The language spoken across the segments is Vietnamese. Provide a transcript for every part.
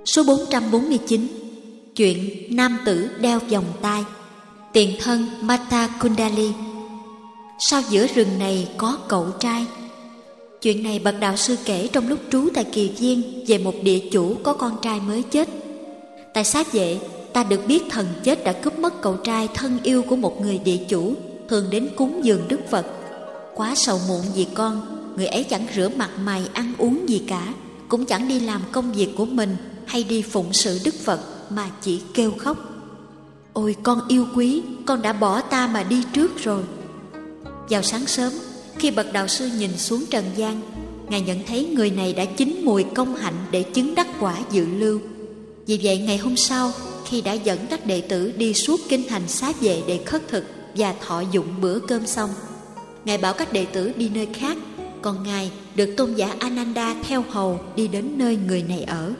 Số 449. Chuyện nam tử đeo vòng tay. Tiền thân Mata Kundali. Sao giữa rừng này có cậu trai? Chuyện này bậc đạo sư kể trong lúc trú tại Kỳ Viên về một địa chủ có con trai mới chết. Tại Sát Vệ, ta được biết thần chết đã cướp mất cậu trai thân yêu của một người địa chủ thường đến cúng dường Đức Phật. Quá sầu muộn vì con, người ấy chẳng rửa mặt mày ăn uống gì cả, cũng chẳng đi làm công việc của mình hay đi phụng sự Đức Phật, mà chỉ kêu khóc: "Ôi con yêu quý, con đã bỏ ta mà đi trước rồi." Vào sáng sớm, khi bậc đạo sư nhìn xuống trần gian, Ngài nhận thấy người này đã chín mùi công hạnh để chứng đắc quả dự lưu. Vì vậy ngày hôm sau, khi đã dẫn các đệ tử đi suốt kinh thành Xá Vệ để khất thực và thọ dụng bữa cơm xong, Ngài bảo các đệ tử đi nơi khác, còn Ngài được tôn giả Ananda theo hầu đi đến nơi người này ở.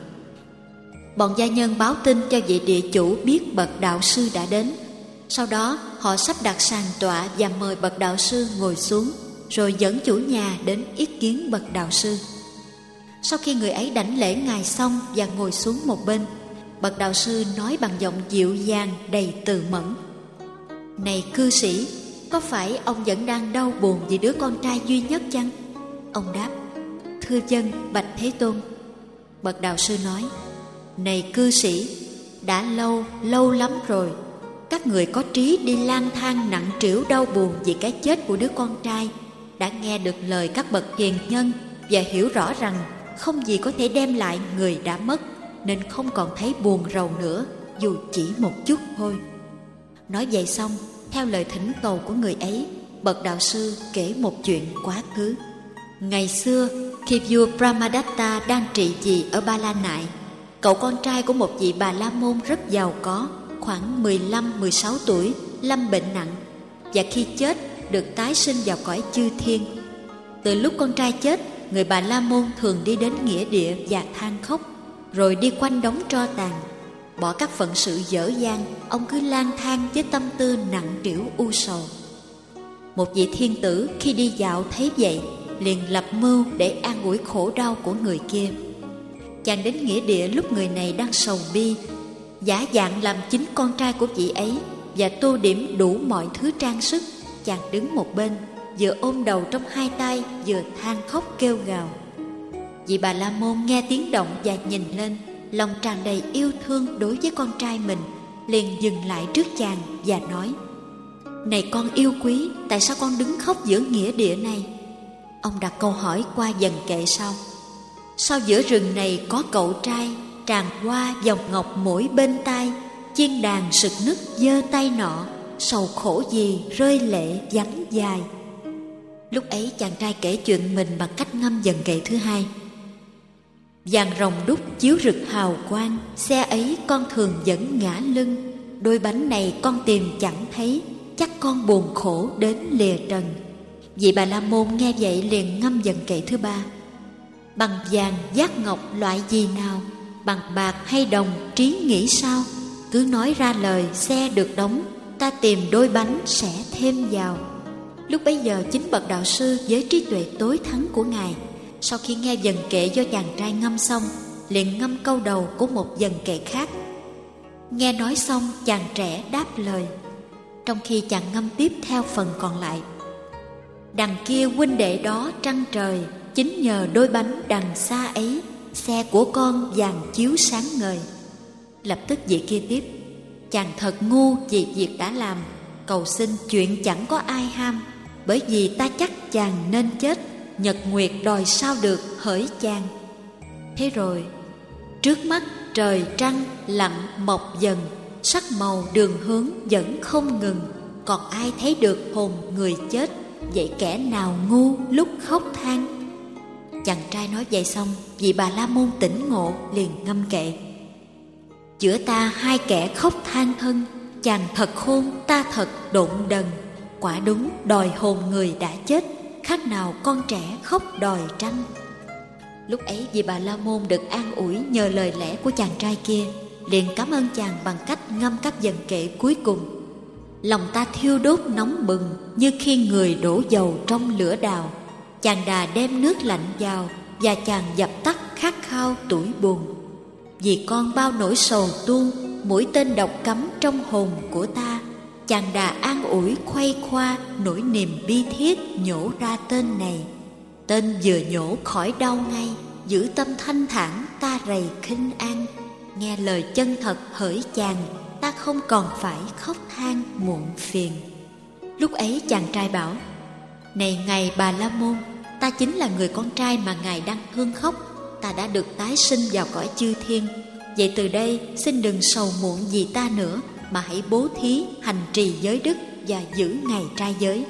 Bọn gia nhân báo tin cho vị địa chủ biết bậc đạo sư đã đến. Sau đó họ sắp đặt sàn tọa và mời bậc đạo sư ngồi xuống, rồi dẫn chủ nhà đến yết kiến bậc đạo sư. Sau khi người ấy đảnh lễ Ngài xong và ngồi xuống một bên, bậc đạo sư nói bằng giọng dịu dàng đầy từ mẫn: "Này cư sĩ, có phải ông vẫn đang đau buồn vì đứa con trai duy nhất chăng?" Ông đáp: "Thưa dân, bạch Thế Tôn." Bậc đạo sư nói: "Này cư sĩ, đã lâu lắm rồi, các người có trí đi lang thang nặng trĩu đau buồn vì cái chết của đứa con trai, đã nghe được lời các bậc hiền nhân và hiểu rõ rằng không gì có thể đem lại người đã mất, nên không còn thấy buồn rầu nữa, dù chỉ một chút thôi." Nói vậy xong, theo lời thỉnh cầu của người ấy, bậc đạo sư kể một chuyện quá khứ. Ngày xưa, khi vua Brahmadatta đang trị vì ở Ba La Nại, cậu con trai của một vị Bà La Môn rất giàu có, khoảng 15-16 tuổi, lâm bệnh nặng, và khi chết được tái sinh vào cõi chư thiên. Từ lúc con trai chết, người Bà La Môn thường đi đến nghĩa địa và than khóc, rồi đi quanh đống tro tàn. Bỏ các phận sự dở dang, ông cứ lang thang với tâm tư nặng trĩu u sầu. Một vị thiên tử khi đi dạo thấy vậy, liền lập mưu để an ủi khổ đau của người kia. Chàng đến nghĩa địa lúc người này đang sầu bi, giả dạng làm chính con trai của vị ấy và tô điểm đủ mọi thứ trang sức. Chàng đứng một bên, vừa ôm đầu trong hai tay, vừa than khóc kêu gào. Vị Bà La Môn nghe tiếng động và nhìn lên, lòng tràn đầy yêu thương đối với con trai mình, liền dừng lại trước chàng và nói: "Này con yêu quý, tại sao con đứng khóc giữa nghĩa địa này?" Ông đặt câu hỏi qua dần kệ sau: "Sao giữa rừng này có cậu trai, tràng hoa vòng ngọc mỗi bên tai, chiên đàn sực nức giơ tay nọ, sầu khổ gì rơi lệ vắng dài." Lúc ấy chàng trai kể chuyện mình bằng cách ngâm dần kệ thứ hai: "Vàng rồng đúc chiếu rực hào quang, xe ấy con thường dẫn ngã lưng, đôi bánh này con tìm chẳng thấy, chắc con buồn khổ đến lìa trần." Vị Bà La Môn nghe vậy liền ngâm dần kệ thứ ba: "Bằng vàng giác ngọc loại gì nào, bằng bạc hay đồng trí nghĩ sao, cứ nói ra lời xe được đóng, ta tìm đôi bánh sẽ thêm vào." Lúc bấy giờ chính bậc đạo sư với trí tuệ tối thắng của Ngài, sau khi nghe dần kệ do chàng trai ngâm xong, liền ngâm câu đầu của một dần kệ khác. Nghe nói xong, chàng trẻ đáp lời, trong khi chàng ngâm tiếp theo phần còn lại: "Đằng kia huynh đệ đó trăng trời, chính nhờ đôi bánh đằng xa ấy, xe của con vàng chiếu sáng ngời." Lập tức vị kia tiếp: "Chàng thật ngu vì việc đã làm, cầu xin chuyện chẳng có ai ham, bởi vì ta chắc chàng nên chết, nhật nguyệt đòi sao được hỡi chàng." Thế rồi trước mắt trời trăng lặn mọc dần, sắc màu đường hướng vẫn không ngừng, còn ai thấy được hồn người chết, vậy kẻ nào ngu lúc khóc than. Chàng trai nói vậy xong, vị Bà La Môn tỉnh ngộ liền ngâm kệ: "Giữa ta hai kẻ khóc than thân, chàng thật khôn ta thật độn đần, quả đúng đòi hồn người đã chết, khác nào con trẻ khóc đòi trăng." Lúc ấy vị Bà La Môn được an ủi nhờ lời lẽ của chàng trai kia, liền cảm ơn chàng bằng cách ngâm các dần kệ cuối cùng: "Lòng ta thiêu đốt nóng bừng, như khi người đổ dầu trong lửa đào, chàng đà đem nước lạnh vào, và chàng dập tắt khát khao tủi buồn. vì con bao nỗi sầu tuôn, mũi tên độc cắm trong hồn của ta. Chàng đà an ủi khuây khoa, nỗi niềm bi thiết nhổ ra tên này. Tên vừa nhổ khỏi đau ngay, giữ tâm thanh thản ta rầy khinh an. Nghe lời chân thật hỡi chàng, ta không còn phải khóc than muộn phiền. Lúc ấy chàng trai bảo: này ngài Bà La Môn, ta chính là người con trai mà ngài đang thương khóc. Ta đã được tái sinh vào cõi chư thiên. Vậy từ đây xin đừng sầu muộn vì ta nữa, mà hãy bố thí hành trì giới đức và giữ ngày trai giới.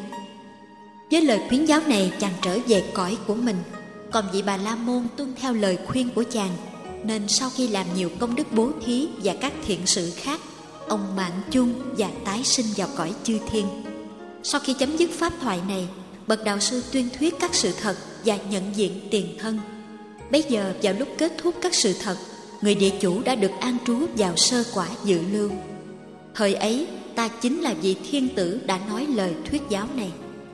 Với lời khuyến giáo này, chàng trở về cõi của mình. Còn vị Bà La Môn tuân theo lời khuyên của chàng, nên sau khi làm nhiều công đức bố thí và các thiện sự khác, ông mạng chung và tái sinh vào cõi chư thiên. Sau khi chấm dứt pháp thoại này, bậc đạo sư tuyên thuyết các sự thật và nhận diện tiền thân. Bấy giờ vào lúc kết thúc các sự thật, người địa chủ đã được an trú vào sơ quả dự lưu. Thời ấy ta chính là vị thiên tử đã nói lời thuyết giáo này.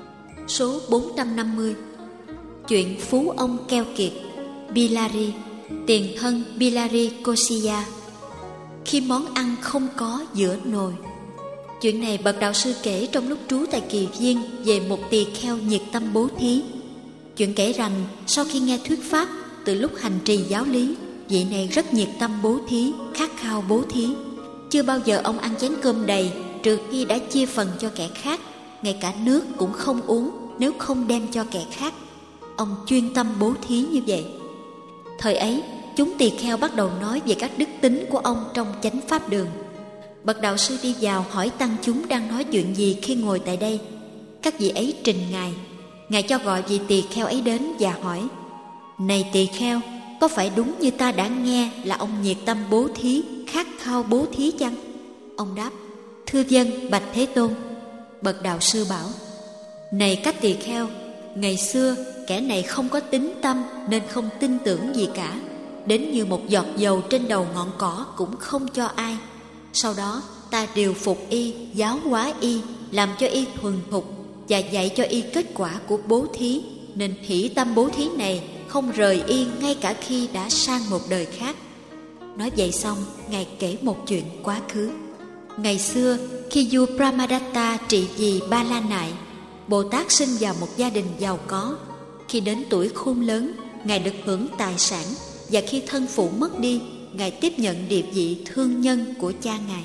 Số 450. Chuyện phú ông keo kiệt. Bilari, tiền thân Bilari Kosiya. Khi món ăn không có giữa nồi. Chuyện này bậc đạo sư kể trong lúc trú tại Kỳ Viên về một tỳ kheo nhiệt tâm bố thí. Chuyện kể rằng sau khi nghe thuyết pháp, từ lúc hành trì giáo lý, vị này rất nhiệt tâm bố thí, khát khao bố thí. Chưa bao giờ ông ăn chén cơm đầy trừ khi đã chia phần cho kẻ khác. Ngay cả nước cũng không uống nếu không đem cho kẻ khác. Ông chuyên tâm bố thí như vậy. Thời ấy, chúng tỳ kheo bắt đầu nói về các đức tính của ông trong chánh pháp đường. Bậc đạo sư đi vào hỏi tăng chúng đang nói chuyện gì khi ngồi tại đây. Các vị ấy trình Ngài cho gọi vị tỳ kheo ấy đến và hỏi: này tỳ kheo, có phải đúng như ta đã nghe là ông nhiệt tâm bố thí, khát khao bố thí chăng? Ông đáp: thưa vâng, bạch Thế Tôn. Bậc đạo sư bảo: này các tỳ kheo, ngày xưa kẻ này không có tín tâm nên không tin tưởng gì cả, đến như một giọt dầu trên đầu ngọn cỏ cũng không cho ai. Sau đó ta điều phục y, giáo hóa y, làm cho y thuần thục và dạy cho y kết quả của bố thí, nên hỷ tâm bố thí này không rời y ngay cả khi đã sang một đời khác. Nói vậy xong, Ngài kể một chuyện quá khứ. Ngày xưa, khi vua Brahmadatta trị vì Ba La Nại, Bồ Tát sinh vào một gia đình giàu có. Khi đến tuổi khôn lớn, Ngài được hưởng tài sản, và khi thân phụ mất đi, Ngài tiếp nhận địa vị thương nhân của cha Ngài.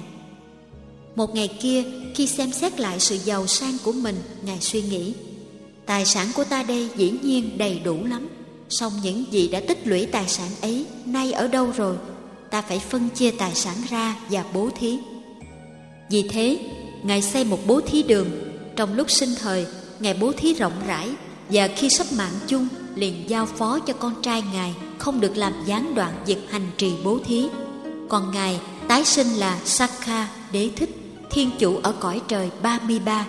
Một ngày kia, khi xem xét lại sự giàu sang của mình, Ngài suy nghĩ: tài sản của ta đây dĩ nhiên đầy đủ lắm, song những gì đã tích lũy tài sản ấy nay ở đâu rồi? Ta phải phân chia tài sản ra và bố thí. Vì thế, Ngài xây một bố thí đường. Trong lúc sinh thời, Ngài bố thí rộng rãi, và khi sắp mạng chung, liền giao phó cho con trai Ngài không được làm gián đoạn việc hành trì bố thí. Còn Ngài tái sinh là Sakha Đế Thích, thiên chủ ở cõi trời Ba-mi-ba.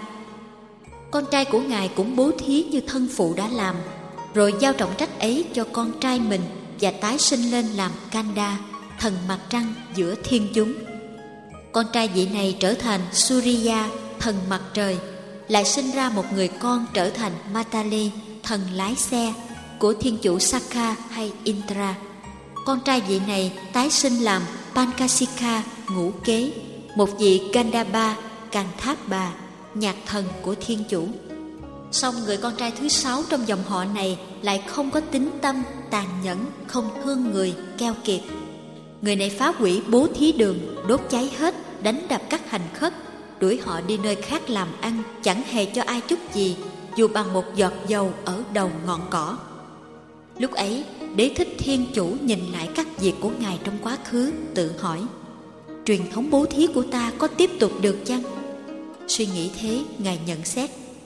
Con trai của Ngài cũng bố thí như thân phụ đã làm, rồi giao trọng trách ấy cho con trai mình và tái sinh lên làm Kanda, thần mặt trăng giữa thiên chúng. Con trai vị này trở thành Surya, thần mặt trời, lại sinh ra một người con trở thành Matali, thần lái xe của thiên chủ Sakha hay Indra. Con trai vị này tái sinh làm Pankasika, ngũ kế, một vị Gandhaba, Kanthapa, nhạc thần của thiên chủ. Song người con trai thứ 6 trong dòng họ này lại không có tín tâm, tàn nhẫn, không thương người, keo kiệt. Người này phá hủy bố thí đường, đốt cháy hết, đánh đập các hành khất, đuổi họ đi nơi khác làm ăn, chẳng hề cho ai chút gì, dù bằng một giọt dầu ở đầu ngọn cỏ. Lúc ấy, Đế Thích thiên chủ nhìn lại các việc của Ngài trong quá khứ, tự hỏi: truyền thống bố thí của ta có tiếp tục được chăng? Suy nghĩ thế, Ngài nhận xét: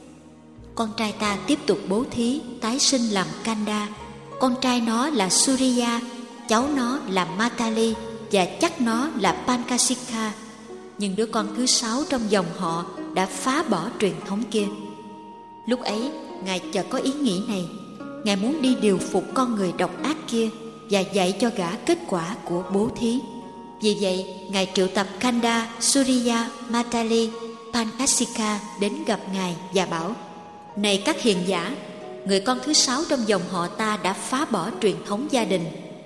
con trai ta tiếp tục bố thí, tái sinh làm Kanda. Con trai nó là Surya, cháu nó là Matali, và chắc nó là Pankasika. Nhưng đứa con thứ 6 trong dòng họ đã phá bỏ truyền thống kia. Lúc ấy, Ngài chợt có ý nghĩ này. Ngài muốn đi điều phục con người độc ác kia và dạy cho gã kết quả của bố thí. Vì vậy, Ngài triệu tập Kanda, Surya, Matali, Pankasika đến gặp Ngài và bảo: này các hiền giả, người con thứ 6 trong dòng họ ta đã phá bỏ truyền thống gia đình.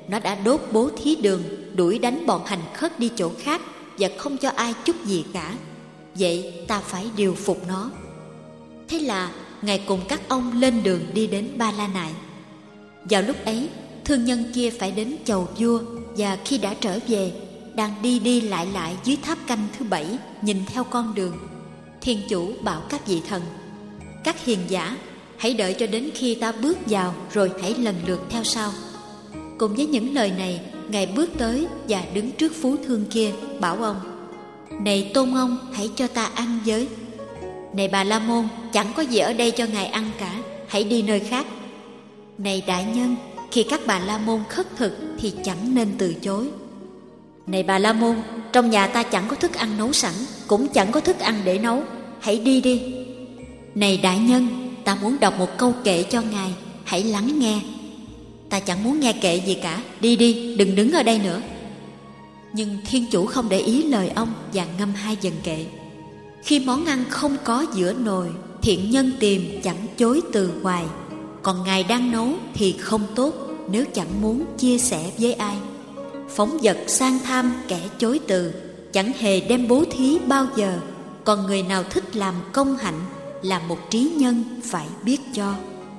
nó đã đốt bố thí đường, đuổi đánh bọn hành khất đi chỗ khác và không cho ai chút gì cả. Vậy ta phải điều phục nó. Thế là Ngài cùng các ông lên đường đi đến Ba La Nại. Vào lúc ấy, thương nhân kia phải đến chầu vua, và khi đã trở về, đang đi đi lại lại dưới tháp canh thứ 7, nhìn theo con đường, Thiên Chủ bảo các vị thần: các hiền giả, hãy đợi cho đến khi ta bước vào, rồi hãy lần lượt theo sau. Cùng với những lời này, Ngài bước tới và đứng trước phú thương kia, bảo ông: này tôn ông, hãy cho ta ăn với. Này Bà La Môn, chẳng có gì ở đây cho Ngài ăn cả, hãy đi nơi khác. Này đại nhân, khi các Bà La Môn khất thực thì chẳng nên từ chối. Này Bà La Môn, trong nhà ta chẳng có thức ăn nấu sẵn, cũng chẳng có thức ăn để nấu, hãy đi đi. Này đại nhân, ta muốn đọc một câu kệ cho Ngài, hãy lắng nghe. Ta chẳng muốn nghe kệ gì cả, đi đi, đừng đứng ở đây nữa. Nhưng Thiên Chủ không để ý lời ông và ngâm 2 vần kệ. Khi món ăn không có giữa nồi, thiện nhân tìm chẳng chối từ hoài. Còn Ngài đang nấu thì không tốt nếu chẳng muốn chia sẻ với ai. Phóng vật sang tham kẻ chối từ, chẳng hề đem bố thí bao giờ. Còn người nào thích làm công hạnh, là một trí nhân phải biết cho.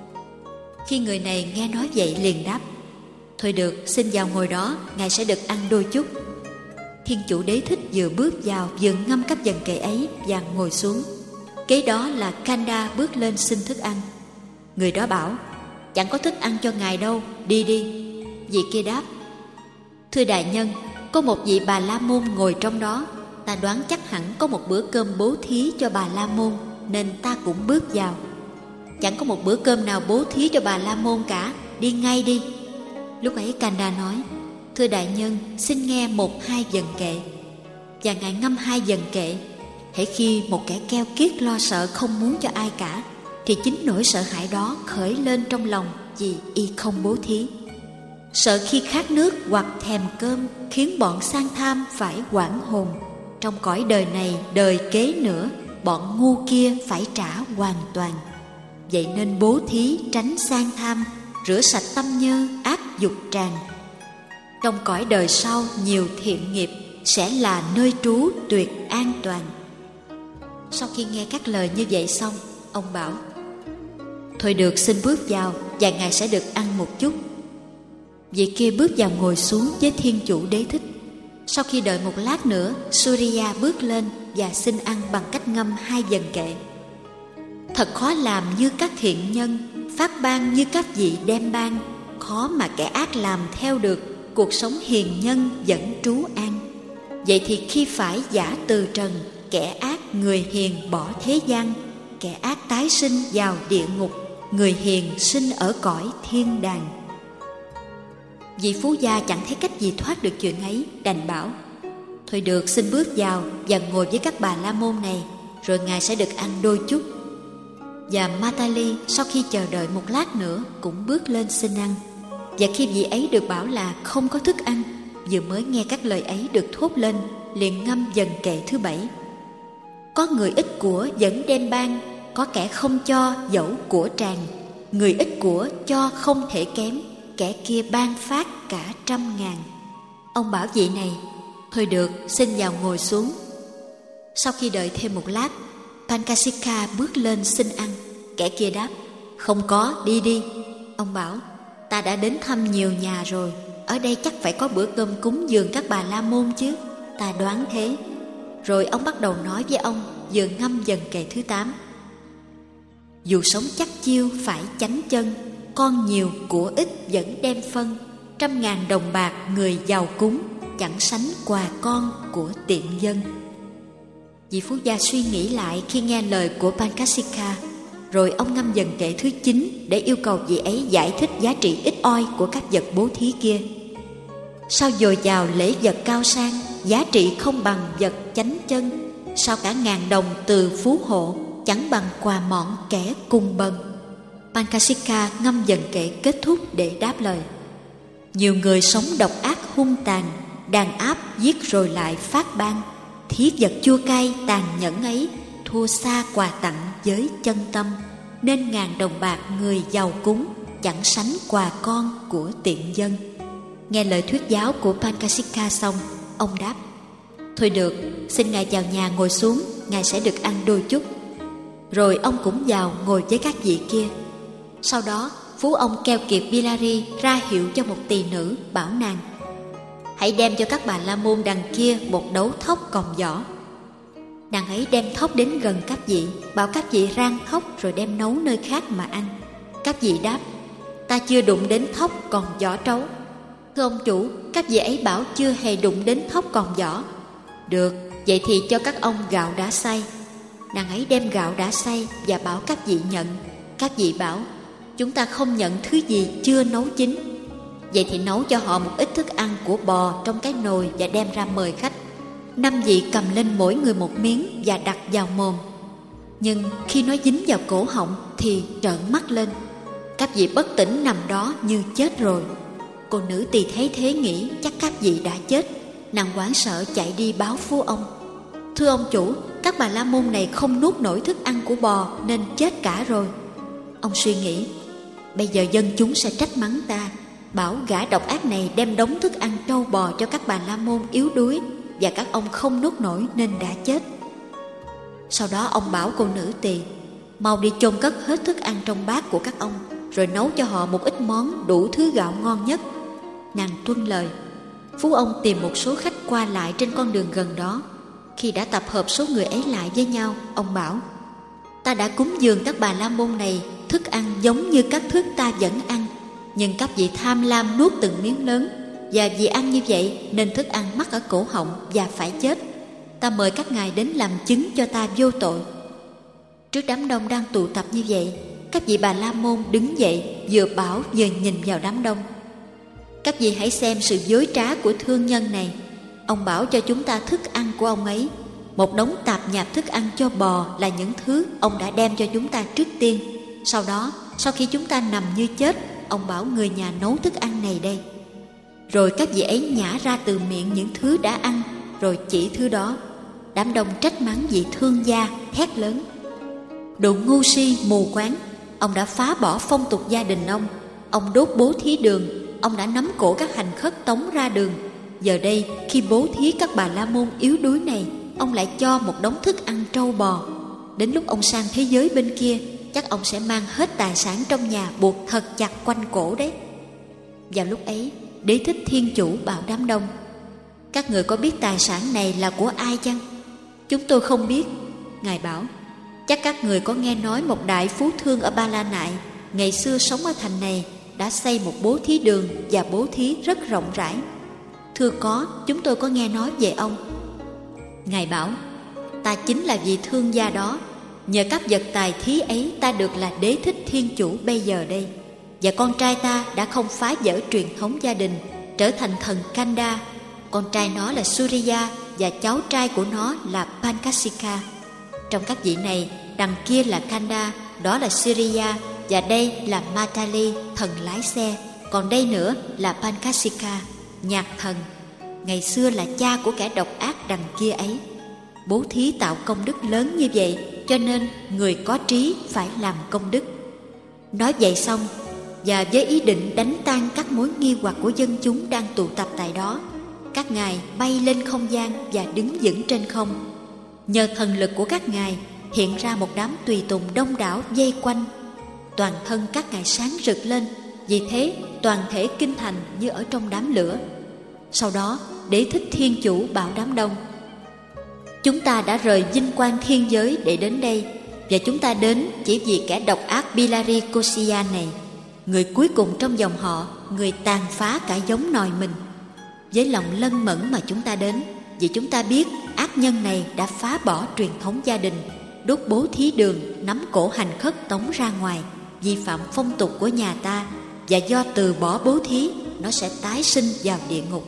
Khi người này nghe nói vậy liền đáp: thôi được, xin vào ngồi đó, Ngài sẽ được ăn đôi chút. Thiên Chủ Đế Thích vừa bước vào vừa ngâm các vần kệ ấy và ngồi xuống. Kế đó là Kanda bước lên xin thức ăn. Người đó bảo: chẳng có thức ăn cho Ngài đâu, đi đi. Vị kia đáp: thưa đại nhân, có một vị Bà La Môn ngồi trong đó, ta đoán chắc hẳn có một bữa cơm bố thí cho Bà La Môn, nên ta cũng bước vào. Chẳng có một bữa cơm nào bố thí cho Bà La Môn cả, đi ngay đi. Lúc ấy Kanda nói: thưa đại nhân, xin nghe 1-2 vần kệ. Và Ngài ngâm 2 vần kệ. Hễ khi một kẻ keo kiết lo sợ không muốn cho ai cả, thì chính nỗi sợ hãi đó khởi lên trong lòng vì y không bố thí. Sợ khi khát nước hoặc thèm cơm khiến bọn sang tham phải hoảng hồn. Trong cõi đời này, đời kế nữa, bọn ngu kia phải trả hoàn toàn. Vậy nên bố thí tránh sang tham, rửa sạch tâm nhơ ác dục tràn. Trong cõi đời sau nhiều thiện nghiệp, sẽ là nơi trú tuyệt an toàn. Sau khi nghe các lời như vậy xong, ông bảo: thôi được, xin bước vào và Ngài sẽ được ăn một chút. Vị kia bước vào ngồi xuống với Thiên Chủ Đế Thích. Sau khi đợi một lát nữa, Surya bước lên và xin ăn bằng cách ngâm 2 vần kệ. Thật khó làm như các thiện nhân, phát ban như các vị đem ban. Khó mà kẻ ác làm theo được, cuộc sống hiền nhân vẫn trú an. Vậy thì khi phải giả từ trần, kẻ ác người hiền bỏ thế gian. Kẻ ác tái sinh vào địa ngục, người hiền sinh ở cõi thiên đàng. Vị phú gia chẳng thấy cách gì thoát được chuyện ấy, đành bảo: thôi được, xin bước vào và ngồi với các Bà La Môn này, rồi Ngài sẽ được ăn đôi chút. Và Matali sau khi chờ đợi một lát nữa cũng bước lên xin ăn. Và khi vị ấy được bảo là không có thức ăn, vừa mới nghe các lời ấy được thốt lên, liền ngâm vần kệ thứ 7. Có người ít của vẫn đem ban, có kẻ không cho dẫu của tràn. Người ít của cho không thể kém, kẻ kia ban phát cả 100.000. Ông bảo vị này: thôi được, xin vào ngồi xuống. Sau khi đợi thêm một lát, Pankasika bước lên xin ăn. Kẻ kia đáp: không có, đi đi. Ông bảo: ta đã đến thăm nhiều nhà rồi, ở đây chắc phải có bữa cơm cúng dường các Bà La Môn chứ, ta đoán thế. Rồi ông bắt đầu nói với ông, vừa ngâm vần kệ thứ 8. Dù sống chắc chiêu phải chánh chân, con nhiều của ít vẫn đem phân. 100.000 đồng bạc người giàu cúng, chẳng sánh quà con của tiện dân. Vị phú gia suy nghĩ lại khi nghe lời của Pankasika. Rồi ông ngâm vần kệ thứ 9 để yêu cầu vị ấy giải thích giá trị ít oi của các vật bố thí kia. Sao dồi dào lễ vật cao sang, giá trị không bằng vật chánh chân? Sao cả 1.000 đồng từ phú hộ chẳng bằng quà mọn kẻ cùng bần? Pankasika ngâm vần kệ kết thúc để đáp lời: nhiều người sống độc ác hung tàn, đàn áp giết rồi lại phát ban. Thí vật chua cay tàn nhẫn ấy, thua xa quà tặng với chân tâm. Nên 1.000 đồng bạc người giàu cúng, chẳng sánh quà con của tiện dân. Nghe lời thuyết giáo của Pankasika xong, ông đáp: thôi được, xin ngài vào nhà ngồi xuống, ngài sẽ được ăn đôi chút. Rồi ông cũng vào ngồi với các vị kia. Sau đó phú ông keo kiệt Bilari ra hiệu cho một tỳ nữ, bảo nàng: hãy đem cho các bà la môn đằng kia một đấu thóc còn vỏ. Nàng ấy đem thóc đến gần các vị, bảo các vị rang thóc rồi đem nấu nơi khác mà ăn. Các vị đáp: ta chưa đụng đến thóc còn vỏ trấu. Thưa ông chủ, các vị ấy bảo chưa hề đụng đến thóc còn vỏ. Được, vậy thì cho các ông gạo đã xay. Nàng ấy đem gạo đã xay và bảo các vị nhận. Các vị bảo: chúng ta không nhận thứ gì chưa nấu chín. Vậy thì nấu cho họ một ít thức ăn của bò trong cái nồi và đem ra mời khách. 5 vị cầm lên mỗi người một miếng và đặt vào mồm. Nhưng khi nó dính vào cổ họng thì trợn mắt lên. Các vị bất tỉnh nằm đó như chết rồi. Cô nữ tỳ thấy thế nghĩ chắc các vị đã chết. Nàng hoảng sợ chạy đi báo phú ông: thưa ông chủ, các bà la môn này không nuốt nổi thức ăn của bò nên chết cả rồi. Ông suy nghĩ: bây giờ dân chúng sẽ trách mắng ta, bảo gã độc ác này đem đống thức ăn trâu bò cho các bà la môn yếu đuối, và các ông không nuốt nổi nên đã chết. Sau đó ông bảo cô nữ tỳ: mau đi chôn cất hết thức ăn trong bát của các ông, rồi nấu cho họ một ít món đủ thứ gạo ngon nhất. Nàng tuân lời. Phú ông tìm một số khách qua lại trên con đường gần đó. Khi đã tập hợp số người ấy lại với nhau, ông bảo: ta đã cúng dường các bà la môn này thức ăn giống như các thức ta vẫn ăn, nhưng các vị tham lam nuốt từng miếng lớn, và vì ăn như vậy nên thức ăn mắc ở cổ họng và phải chết. Ta mời các ngài đến làm chứng cho ta vô tội. Trước đám đông đang tụ tập như vậy, các vị bà la môn đứng dậy, vừa bảo vừa nhìn vào đám đông: các vị hãy xem sự dối trá của thương nhân này. Ông bảo cho chúng ta thức ăn của ông ấy, một đống tạp nhạp thức ăn cho bò là những thứ ông đã đem cho chúng ta trước tiên. Sau đó, sau khi chúng ta nằm như chết, ông bảo người nhà nấu thức ăn này đây. Rồi các vị ấy nhả ra từ miệng những thứ đã ăn, rồi chỉ thứ đó. Đám đông trách mắng vị thương gia, hét lớn: đồ ngu si mù quáng! Ông đã phá bỏ phong tục gia đình ông đốt bố thí đường, ông đã nắm cổ các hành khất tống ra đường. Giờ đây khi bố thí các bà la môn yếu đuối này, ông lại cho một đống thức ăn trâu bò. Đến lúc ông sang thế giới bên kia, chắc ông sẽ mang hết tài sản trong nhà buộc thật chặt quanh cổ đấy. Vào lúc ấy, Đế Thích Thiên Chủ bảo đám đông: các người có biết tài sản này là của ai chăng? Chúng tôi không biết. Ngài bảo: chắc các người có nghe nói một đại phú thương ở Ba La Nại, ngày xưa sống ở thành này, đã xây một bố thí đường và bố thí rất rộng rãi. Thưa có, chúng tôi có nghe nói về ông. Ngài bảo: ta chính là vị thương gia đó. Nhờ các vật tài thí ấy, ta được là Đế Thích Thiên Chủ bây giờ đây. Và con trai ta đã không phá vỡ truyền thống gia đình, trở thành thần Kanda. Con trai nó là Surya và cháu trai của nó là Pankasika. Trong các vị này, đằng kia là Kanda, đó là Surya, và đây là Matali, thần lái xe. Còn đây nữa là Pankasika, nhạc thần, ngày xưa là cha của kẻ độc ác đằng kia ấy. Bố thí tạo công đức lớn như vậy, cho nên người có trí phải làm công đức. Nói vậy xong, và với ý định đánh tan các mối nghi hoặc của dân chúng đang tụ tập tại đó, các ngài bay lên không gian và đứng vững trên không. Nhờ thần lực của các ngài, hiện ra một đám tùy tùng đông đảo vây quanh. Toàn thân các ngài sáng rực lên, vì thế toàn thể kinh thành như ở trong đám lửa. Sau đó, Đế Thích Thiên Chủ bảo đám đông: chúng ta đã rời vinh quang thiên giới để đến đây, và chúng ta đến chỉ vì kẻ độc ác Bilari Kosia này, người cuối cùng trong dòng họ, người tàn phá cả giống nòi mình. Với lòng lân mẫn mà chúng ta đến, vì chúng ta biết ác nhân này đã phá bỏ truyền thống gia đình, đốt bố thí đường, nắm cổ hành khất tống ra ngoài, vi phạm phong tục của nhà ta, và do từ bỏ bố thí, nó sẽ tái sinh vào địa ngục.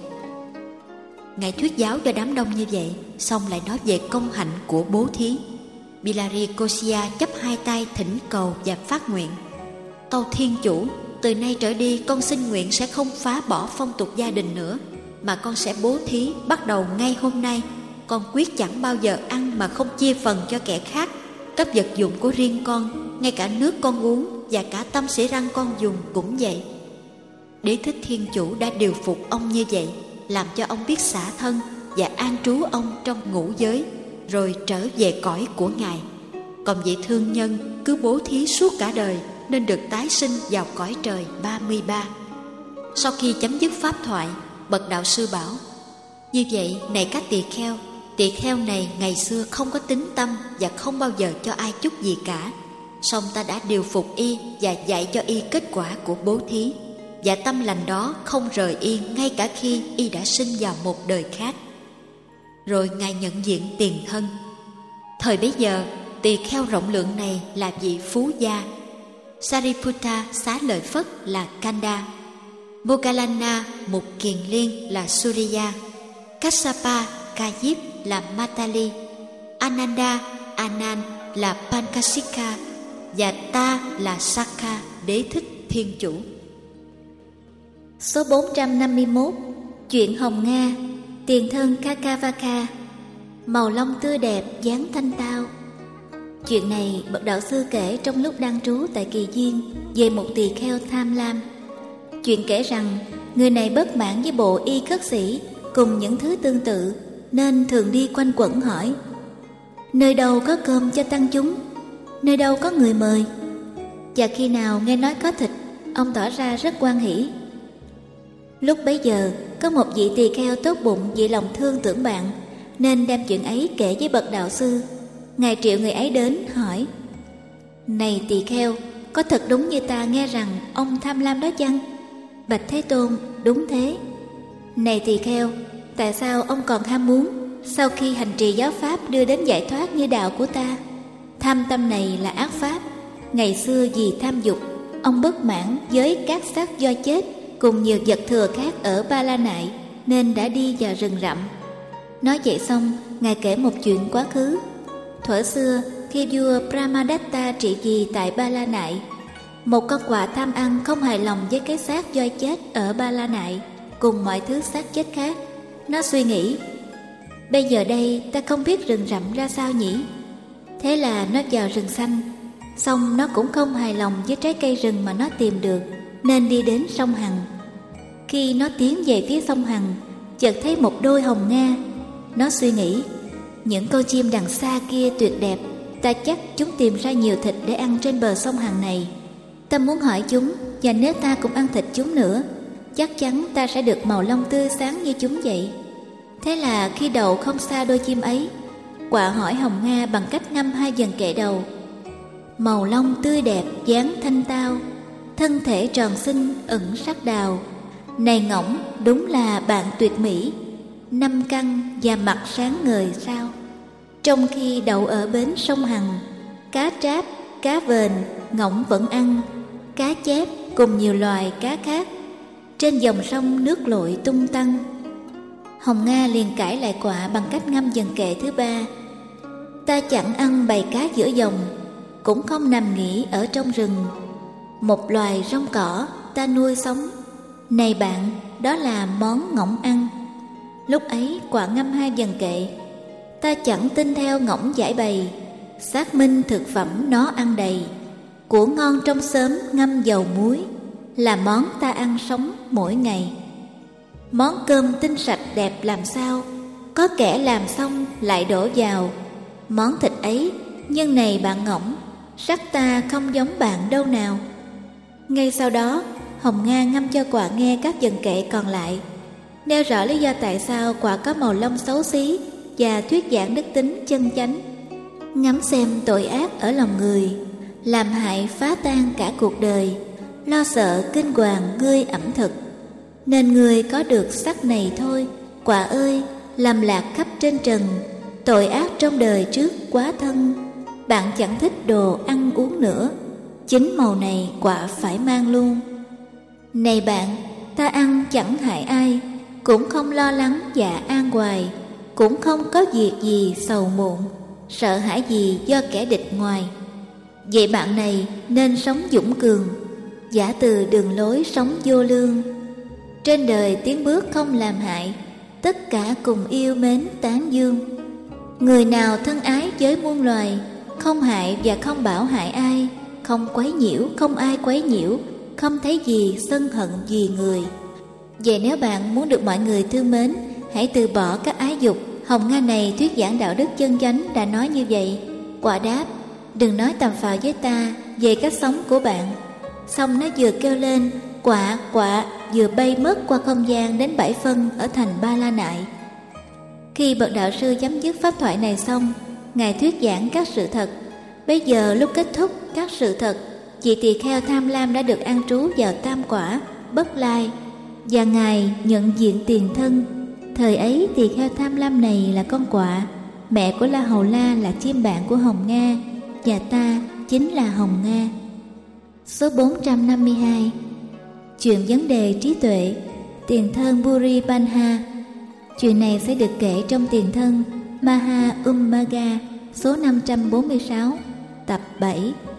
Ngài thuyết giáo cho đám đông như vậy, xong lại nói về công hạnh của bố thí. Bilari Kosia chắp hai tay thỉnh cầu và phát nguyện: tâu Thiên Chủ, từ nay trở đi con xin nguyện sẽ không phá bỏ phong tục gia đình nữa, mà con sẽ bố thí bắt đầu ngay hôm nay. Con quyết chẳng bao giờ ăn mà không chia phần cho kẻ khác. Các vật dụng của riêng con, ngay cả nước con uống và cả tăm xỉ răng con dùng cũng vậy. Đế thích thiên chủ đã điều phục ông như vậy, làm cho ông biết xả thân và an trú ông trong ngũ giới, rồi trở về cõi của Ngài. Còn vị thương nhân cứ bố thí suốt cả đời nên được tái sinh vào cõi trời 33. Sau khi chấm dứt pháp thoại, bậc đạo sư bảo: như vậy này các tỳ kheo này ngày xưa không có tín tâm và không bao giờ cho ai chút gì cả. Song ta đã điều phục y và dạy cho y kết quả của bố thí, và tâm lành đó không rời y ngay cả khi y đã sinh vào một đời khác. Rồi Ngài nhận diện tiền thân. Thời bấy giờ, tỳ kheo rộng lượng này là vị phú gia. Sariputta xá lợi Phất là Kanda, Moggallana Mục Kiền Liên là Suriya, Kassapa Ca Diếp là Matali, Ananda Anan là Pankasika, và ta là Sakka Đế thích thiên chủ. Số 451. Chuyện Hồng Nga. Tiền thân Kakavaka. Màu lông tươi đẹp, dáng thanh tao. Chuyện này bậc đạo sư kể trong lúc đang trú tại Kỳ Duyên về một tỳ kheo tham lam. Chuyện kể rằng người này bất mãn với bộ y khất sĩ cùng những thứ tương tự, nên thường đi quanh quẩn hỏi: nơi đâu có cơm cho tăng chúng, nơi đâu có người mời. Và khi nào nghe nói có thịt, ông tỏ ra rất hoan hỉ. Lúc bấy giờ có một vị tỳ kheo tốt bụng vì lòng thương tưởng bạn, nên đem chuyện ấy kể với bậc đạo sư. Ngài triệu người ấy đến hỏi: này tỳ kheo, có thật đúng như ta nghe rằng ông tham lam đó chăng? Bạch Thế Tôn: đúng thế. Này tỳ kheo, tại sao ông còn ham muốn sau khi hành trì giáo pháp đưa đến giải thoát như đạo của ta? Tham tâm này là ác pháp. Ngày xưa vì tham dục, ông bất mãn với các xác do chết cùng nhiều vật thừa khác ở Ba La Nại, nên đã đi vào rừng rậm. Nói vậy xong, Ngài kể một chuyện quá khứ. Thuở xưa, khi vua Brahmadatta trị vì tại Ba La Nại, một con quạ tham ăn không hài lòng với cái xác voi chết ở Ba La Nại cùng mọi thứ xác chết khác. Nó suy nghĩ: bây giờ đây ta không biết rừng rậm ra sao nhỉ? Thế là nó vào rừng xanh. Xong nó cũng không hài lòng với trái cây rừng mà nó tìm được, nên đi đến sông Hằng. Khi nó tiến về phía sông Hằng, chợt thấy một đôi hồng nga. Nó suy nghĩ: những con chim đằng xa kia tuyệt đẹp, ta chắc chúng tìm ra nhiều thịt để ăn trên bờ sông Hằng này. Ta muốn hỏi chúng, và nếu ta cũng ăn thịt chúng nữa, chắc chắn ta sẽ được màu lông tươi sáng như chúng vậy. Thế là khi đậu không xa đôi chim ấy, quạ hỏi hồng nga bằng cách ngâm hai dần kệ đầu: màu lông tươi đẹp, dáng thanh tao, thân thể tròn xinh ẩn sắc đào. Này ngỗng, đúng là bạn tuyệt mỹ, năm căn và mặt sáng ngời sao. Trong khi đậu ở bến sông Hằng, cá tráp, cá vền, ngỗng vẫn ăn, cá chép cùng nhiều loài cá khác. Trên dòng sông nước lội tung tăng. Hồng Nga liền cãi lại quạ bằng cách ngâm dần kệ thứ ba: ta chẳng ăn bầy cá giữa dòng, cũng không nằm nghỉ ở trong rừng. Một loài rong cỏ ta nuôi sống, này bạn, đó là món ngỗng ăn. Lúc ấy quạ ngâm hai dần kệ: ta chẳng tin theo ngỗng giải bày, xác minh thực phẩm nó ăn đầy. Của ngon trong xóm ngâm dầu muối, là món ta ăn sống mỗi ngày. Món cơm tinh sạch đẹp làm sao, có kẻ làm xong lại đổ vào. Món thịt ấy, nhưng này bạn ngỗng, sắc ta không giống bạn đâu nào. Ngay sau đó, Hồng Nga ngâm cho quạ nghe các dần kệ còn lại, nêu rõ lý do tại sao quạ có màu lông xấu xí và thuyết giảng đức tính chân chánh. Ngắm xem tội ác ở lòng người, làm hại phá tan cả cuộc đời, lo sợ kinh hoàng ngươi ẩm thực. Nên ngươi có được sắc này thôi. Quạ ơi, làm lạc khắp trên trần, tội ác trong đời trước quá thân. Bạn chẳng thích đồ ăn uống nữa, chính màu này quạ phải mang luôn. Này bạn, ta ăn chẳng hại ai, cũng không lo lắng và an hoài, cũng không có việc gì sầu muộn, sợ hãi gì do kẻ địch ngoài. Vậy bạn này nên sống dũng cường, giả từ đường lối sống vô lương. Trên đời tiến bước không làm hại, tất cả cùng yêu mến tán dương. Người nào thân ái với muôn loài, không hại và không bảo hại ai, không quấy nhiễu, không ai quấy nhiễu, không thấy gì sân hận gì người. Vậy nếu bạn muốn được mọi người thương mến, hãy từ bỏ các ái dục. Hồng Nga này thuyết giảng đạo đức chân chánh đã nói như vậy. Quả đáp: đừng nói tầm phào với ta về cách sống của bạn. Xong nó vừa kêu lên quạ quạ, vừa bay mất qua không gian đến 7 phân ở thành Ba La Nại. Khi bậc đạo sư chấm dứt pháp thoại này xong, Ngài thuyết giảng các sự thật. Bây giờ lúc kết thúc các sự thật, vị tỳ kheo tham lam đã được an trú vào tam quả Bất Lai, và Ngài nhận diện tiền thân. Thời ấy tỳ kheo tham lam này là con quạ, mẹ của La Hầu La là chim bạn của Hồng Nga, và ta chính là Hồng Nga. Số 452. Chuyện vấn đề trí tuệ, tiền thân Buri Banha. Chuyện này sẽ được kể trong tiền thân Maha Ummaga số 546, tập 7.